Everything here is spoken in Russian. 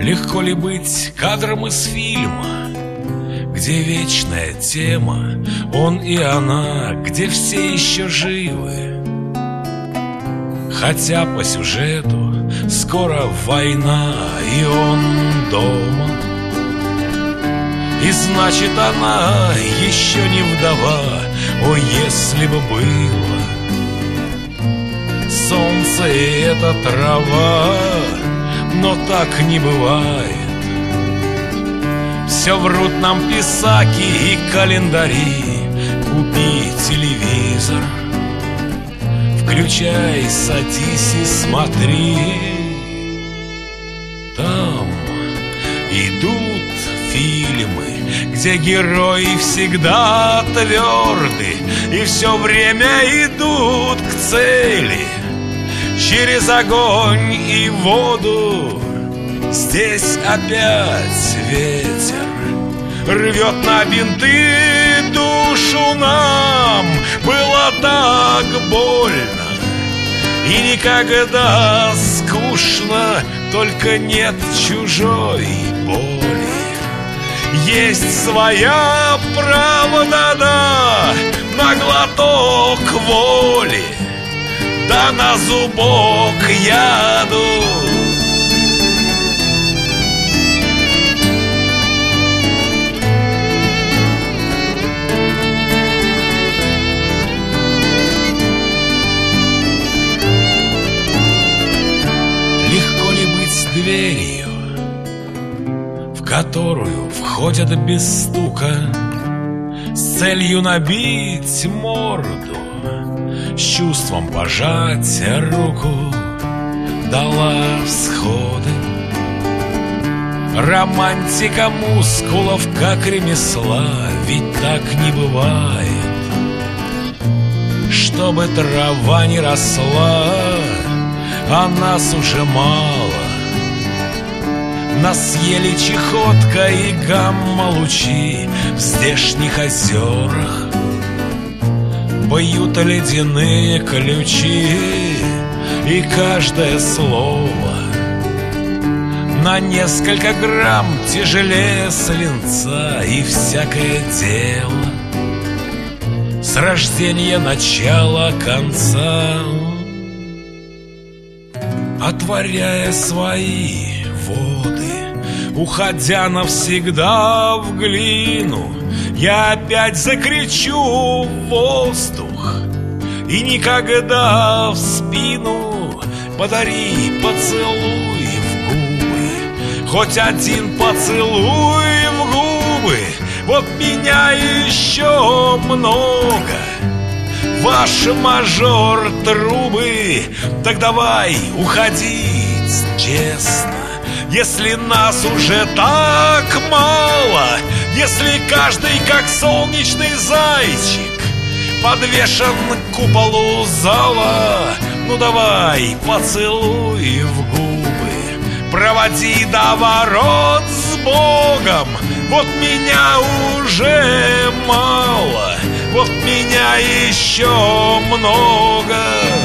Легко ли быть кадром из фильма, где вечная тема, он и она, где все еще живы? Хотя по сюжету скоро война, и он дома. И значит, она еще не вдова. О, если бы было солнце и эта трава, но так не бывает. Все врут нам писаки и календари. Купи телевизор, включай, садись и смотри. Там идут фильмы, где герои всегда тверды и все время идут к цели. Через огонь и воду здесь опять ветер рвет на бинты душу нам. Было так больно и никогда скучно, только нет чужой боли. Есть своя правда, да, на глоток воли, да на зубок яду. Легко ли быть дверью, в которую входят без стука, с целью набить морду, с чувством пожать руку, дала всходы? Романтика мускулов, как ремесла, ведь так не бывает, чтобы трава не росла, а нас уже мало. Нас съели чехотка и гамма-лучи в здешних озерах. Бьют ледяные ключи, и каждое слово на несколько грамм тяжелее свинца. И всякое дело с рождения, начала, конца, отворяя свои воды, уходя навсегда в глину, я опять закричу в воздух и никогда в спину. Подари поцелуй в губы, хоть один поцелуй в губы. Вот меня еще много, ваш мажор трубы. Так давай уходить честно, если нас уже так мало, если каждый как солнечный зайчик подвешен к куполу зала. Ну давай поцелуй в губы, проводи до ворот с Богом. Вот меня уже мало, вот меня еще много.